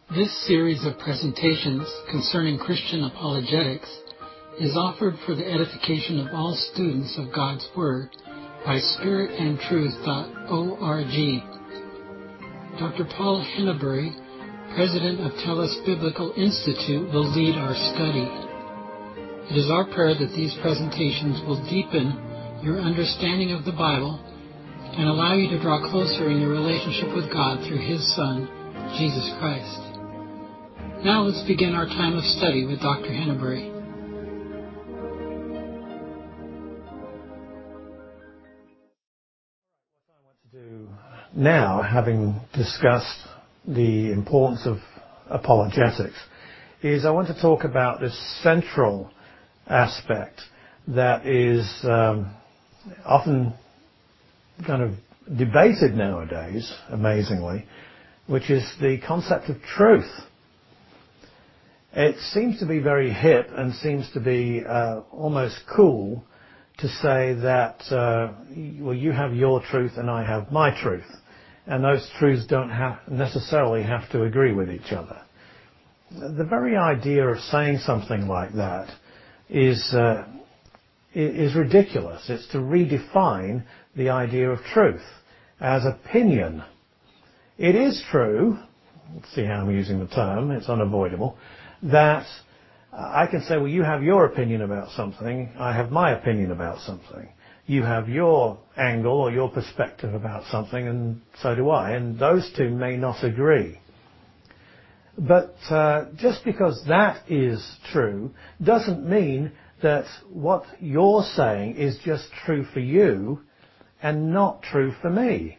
This series of presentations concerning Christian apologetics is offered for the edification of all students of God's Word by spiritandtruth.org. Dr. Paul Henneberry, President of Tellus Biblical Institute, will lead our study. It is our prayer that these presentations will deepen your understanding of the Bible and allow you to draw closer in your relationship with God through His Son, Jesus Christ. Now let's begin our time of study with Dr. Henneberry. What I want to do now, having discussed the importance of apologetics, is I want to talk about this central aspect that is often kind of debated nowadays, amazingly, which is the concept of truth. It seems to be very hip and seems to be almost cool to say that, well, you have your truth and I have my truth. And those truths don't necessarily have to agree with each other. The very idea of saying something like that is ridiculous. It's to redefine the idea of truth as opinion. It is true, let's see how I'm using the term, it's unavoidable, that I can say, well, you have your opinion about something, I have my opinion about something. You have your angle or your perspective about something, and so do I, and those two may not agree. But just because that is true doesn't mean that what you're saying is just true for you and not true for me.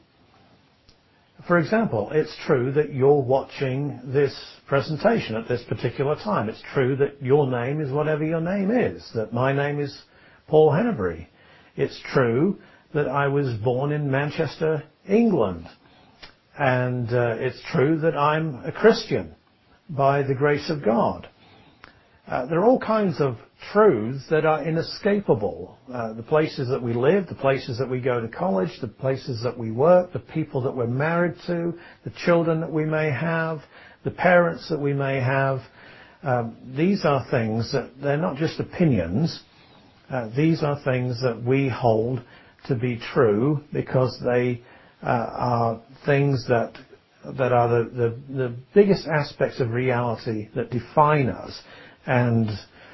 For example, it's true that you're watching this presentation at this particular time. It's true that your name is whatever your name is, that my name is Paul Henneberry. It's true that I was born in Manchester, England. And it's true that I'm a Christian by the grace of God. There are all kinds of truths that are inescapable. The places that we live, the places that we go to college, the places that we work, the people that we're married to, the children that we may have, the parents that we may have. These are things that they're not just opinions. These are things that we hold to be true because they are things that are the biggest aspects of reality that define us and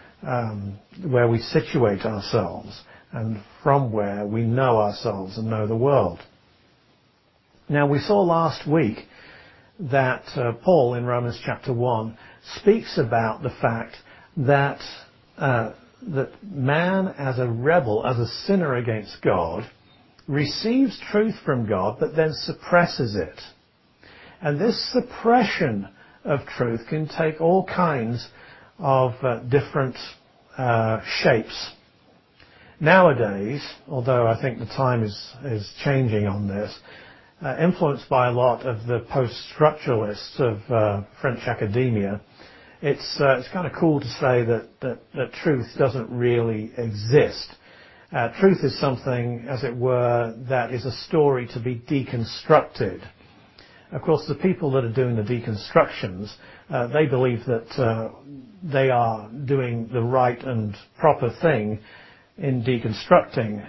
where we situate ourselves and from where we know ourselves and know the world. Now, we saw last week that Paul in Romans chapter 1 speaks about the fact that that man as a rebel, as a sinner against God, receives truth from God but then suppresses it. And this suppression of truth can take all kinds of different shapes. Nowadays, although I think the time is changing on this, influenced by a lot of the post-structuralists of French academia, it's kind of cool to say that truth doesn't really exist. Truth is something, as it were, that is a story to be deconstructed. Of course, the people that are doing the deconstructions, they believe that they are doing the right and proper thing in deconstructing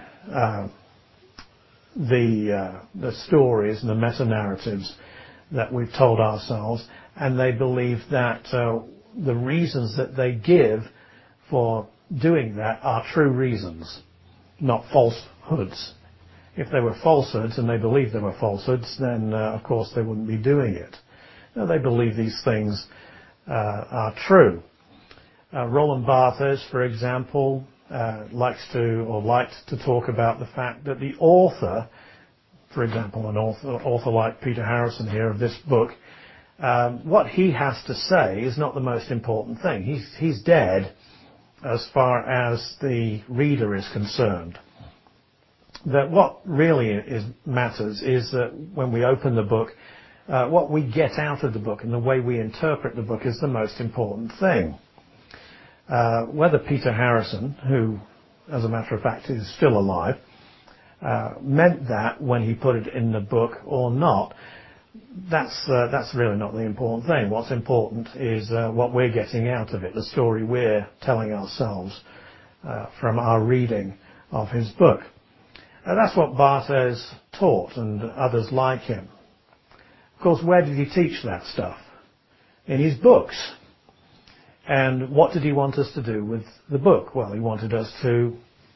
the stories and the meta-narratives that we've told ourselves, and they believe that the reasons that they give for doing that are true reasons, not falsehoods. If they were falsehoods and they believed they were falsehoods, then of course they wouldn't be doing it. No, they believe these things are true. Roland Barthes, for example, liked to talk about the fact that the author, for example, an author like Peter Harrison here of this book, what he has to say is not the most important thing. He's dead as far as the reader is concerned. That what really matters is that when we open the book, what we get out of the book and the way we interpret the book is the most important thing. Whether Peter Harrison, who, as a matter of fact, is still alive, meant that when he put it in the book or not, that's really not the important thing. What's important is what we're getting out of it, the story we're telling ourselves from our reading of his book. That's what Barthes taught, and others like him. Of course, where did he teach that stuff? In his books. And what did he want us to do with the book? Well, he wanted us to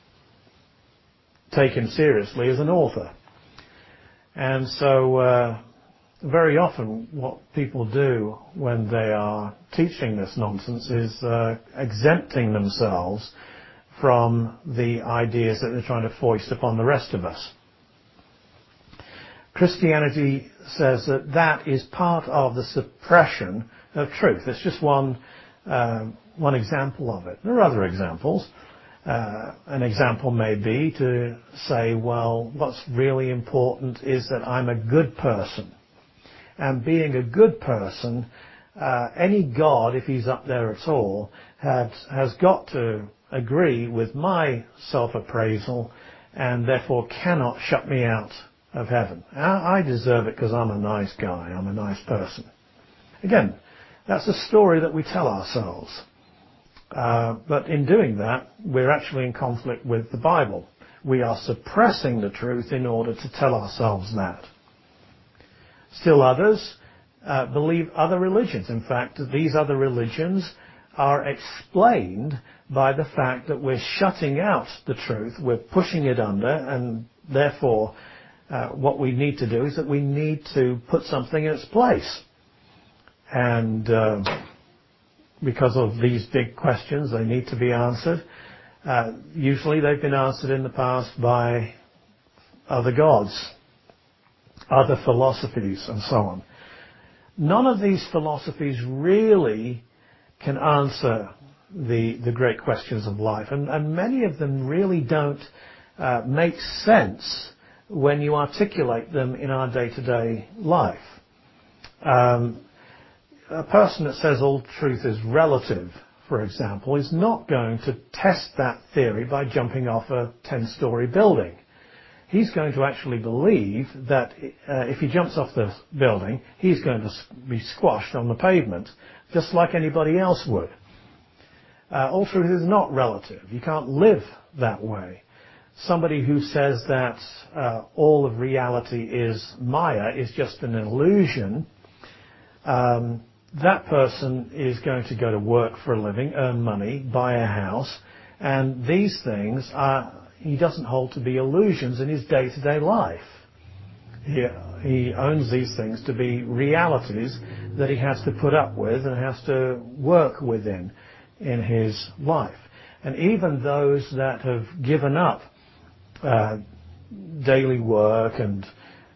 take him seriously as an author. And so very often what people do when they are teaching this nonsense is exempting themselves from the ideas that they're trying to foist upon the rest of us. Christianity says that that is part of the suppression of truth. It's just one example of it. There are other examples. An example may be to say, well, what's really important is that I'm a good person. And being a good person, any God, if he's up there at all, has got to agree with my self-appraisal and therefore cannot shut me out of heaven. I deserve it because I'm a nice guy, I'm a nice person. Again, that's a story that we tell ourselves. But in doing that, we're actually in conflict with the Bible. We are suppressing the truth in order to tell ourselves that. Still others believe other religions. In fact, these other religions are explained by the fact that we're shutting out the truth, we're pushing it under, and therefore what we need to do is that we need to put something in its place. And because of these big questions, they need to be answered. Usually they've been answered in the past by other gods, other philosophies, and so on. None of these philosophies really can answer the great questions of life, and many of them really don't make sense when you articulate them in our day-to-day life. A person that says all truth is relative, for example, is not going to test that theory by jumping off a 10-story building. He's going to actually believe that if he jumps off the building, he's going to be squashed on the pavement, just like anybody else would. All truth is not relative. You can't live that way. Somebody who says that all of reality is Maya, is just an illusion, that person is going to go to work for a living, earn money, buy a house, and these things he doesn't hold to be illusions in his day-to-day life. He owns these things to be realities that he has to put up with and has to work within in his life. And even those that have given up daily work and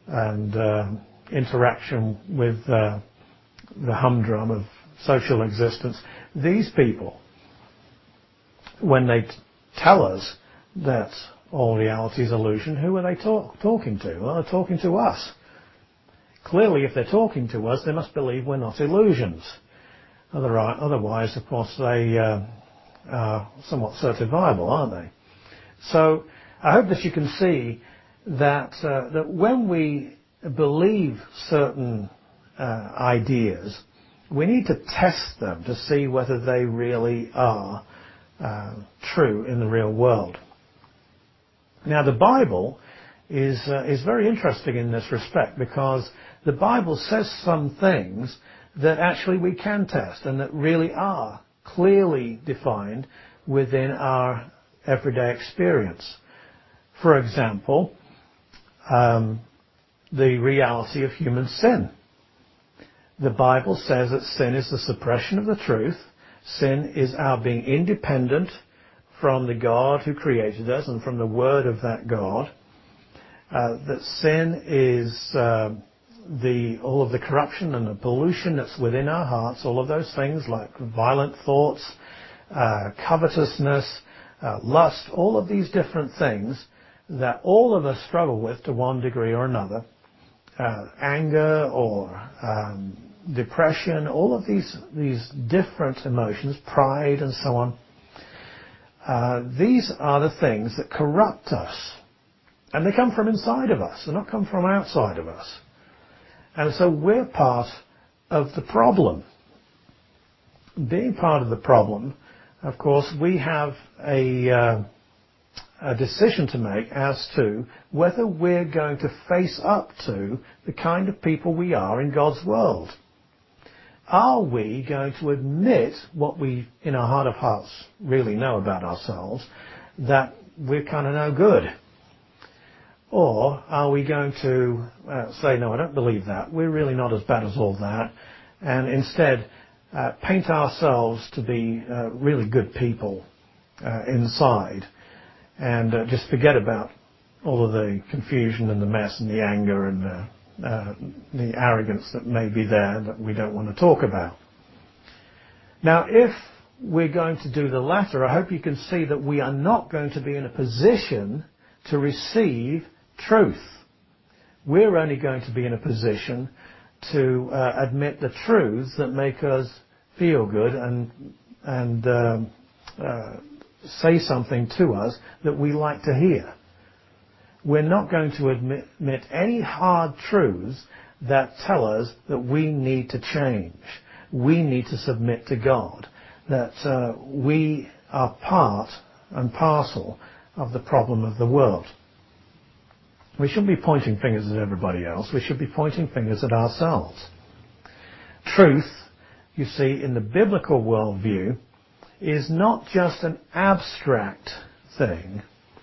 interaction with the humdrum of social existence, these people, when they tell us that all reality is illusion, who are they talking to? Well, they're talking to us. Clearly, if they're talking to us, they must believe we're not illusions. Otherwise, of course, they are somewhat certifiable, aren't they? So I hope that you can see that when we believe certain ideas, we need to test them to see whether they really are true in the real world. Now, the Bible is very interesting in this respect, because the Bible says some things that actually we can test and that really are clearly defined within our everyday experience. For example, the reality of human sin. The Bible says that sin is the suppression of the truth. Sin is our being independent from the God who created us and from the word of that God. That sin is all of the corruption and the pollution that's within our hearts, all of those things like violent thoughts, covetousness, lust, all of these different things that all of us struggle with to one degree or another. Anger or depression, all of these different emotions, pride and so on. These are the things that corrupt us. And they come from inside of us. They don't come from outside of us. And so we're part of the problem. Being part of the problem, of course, we have a decision to make as to whether we're going to face up to the kind of people we are in God's world. Are we going to admit what we, in our heart of hearts, really know about ourselves, that we're kind of no good? Or are we going to say, no, I don't believe that, we're really not as bad as all that, and instead paint ourselves to be really good people inside, and just forget about all of the confusion and the mess and the anger and the arrogance that may be there that we don't want to talk about. Now, if we're going to do the latter, I hope you can see that we are not going to be in a position to receive truth. We're only going to be in a position to admit the truths that make us feel good and say something to us that we like to hear. We're not going to admit any hard truths that tell us that we need to change. We need to submit to God. That we are part and parcel of the problem of the world. We shouldn't be pointing fingers at everybody else. We should be pointing fingers at ourselves. Truth, you see, in the biblical worldview, is not just an abstract thing,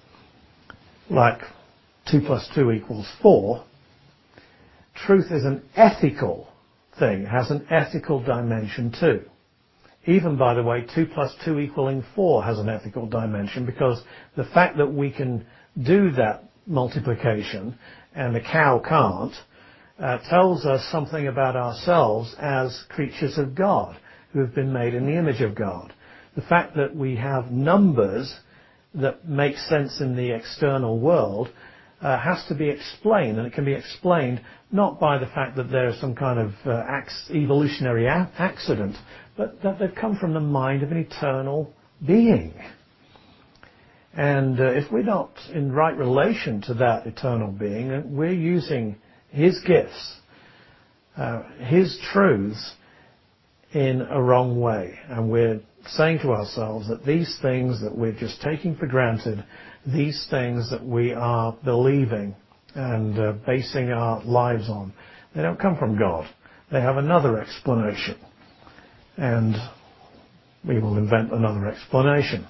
like 2 plus 2 equals 4. Truth is an ethical thing. It has an ethical dimension too. Even, by the way, 2 plus 2 equaling 4 has an ethical dimension, because the fact that we can do that multiplication and the cow can't tells us something about ourselves as creatures of God who have been made in the image of God. The fact that we have numbers that make sense in the external world has to be explained, and it can be explained not by the fact that there is some kind of evolutionary accident, but that they've come from the mind of an eternal being. And if we're not in right relation to that eternal being, we're using his gifts, his truths, in a wrong way. And we're saying to ourselves that these things that we're just taking for granted, these things that we are believing and basing our lives on, they don't come from God. They have another explanation. And we will invent another explanation.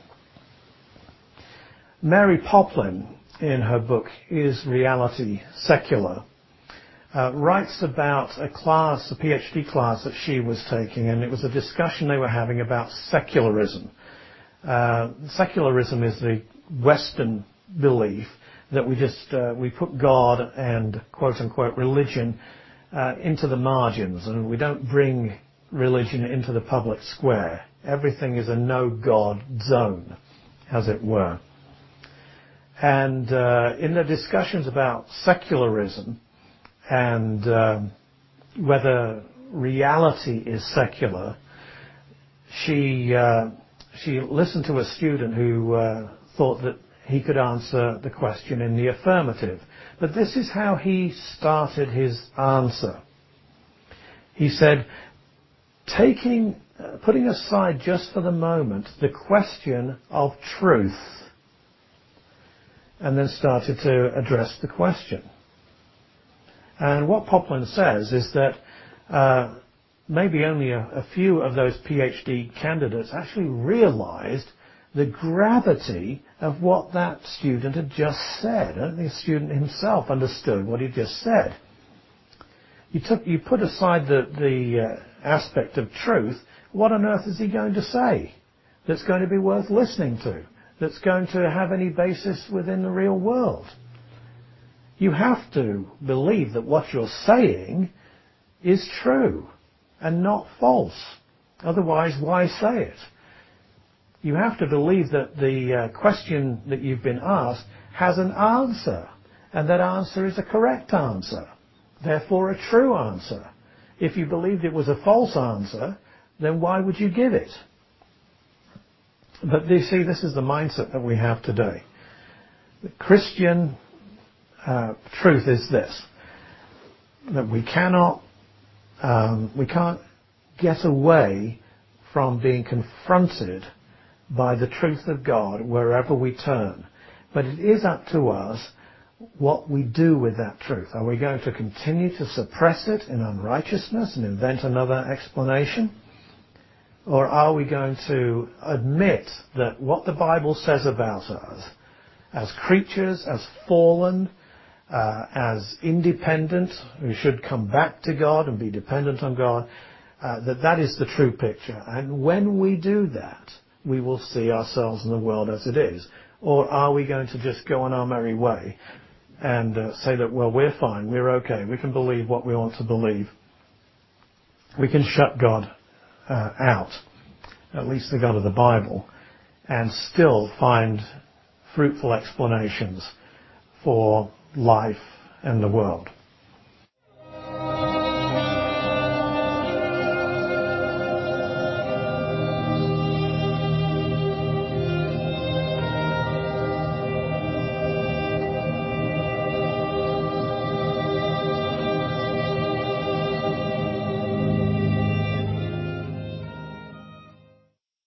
Mary Poplin, in her book, Is Reality Secular?, writes about a class, a PhD class that she was taking, and it was a discussion they were having about secularism. Secularism is the Western belief that we put God and quote-unquote religion into the margins, and we don't bring religion into the public square. Everything is a no-God zone, as it were. And in the discussions about secularism and whether reality is secular, she listened to a student who thought that he could answer the question in the affirmative. But this is how he started his answer. He said, putting aside just for the moment the question of truth, and then started to address the question. And what Poplin says is that maybe only a few of those PhD candidates actually realized the gravity of what that student had just said. I don't think the student himself understood what he just said. You put aside the aspect of truth, what on earth is he going to say that's going to be worth listening to, that's going to have any basis within the real world? You have to believe that what you're saying is true and not false. Otherwise, why say it? You have to believe that the question that you've been asked has an answer, and that answer is a correct answer, therefore a true answer. If you believed it was a false answer, then why would you give it? But you see, this is the mindset that we have today. The Christian truth is this. that we can't get away from being confronted by the truth of God wherever we turn. But it is up to us what we do with that truth. Are we going to continue to suppress it in unrighteousness and invent another explanation? Or are we going to admit that what the Bible says about us, as creatures, as fallen, as independent, who should come back to God and be dependent on God, that is the true picture. And when we do that, we will see ourselves in the world as it is. Or are we going to just go on our merry way and say that, well, we're fine, we're okay, we can believe what we want to believe. We can shut God out, at least the God of the Bible, and still find fruitful explanations for life and the world.